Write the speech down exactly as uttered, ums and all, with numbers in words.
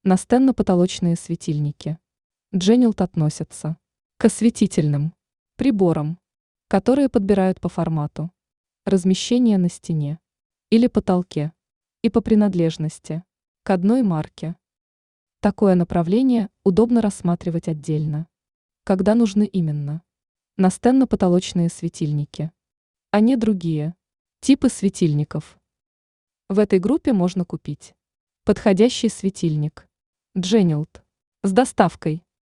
Настенно-потолочные светильники. Дженилт относятся к осветительным приборам, которые подбирают по формату размещения на стене или потолке и по принадлежности к одной марке. Такое направление удобно рассматривать отдельно, когда нужны именно настенно-потолочные светильники, а не другие типы светильников. В этой группе можно купить подходящий светильник Дженилт с доставкой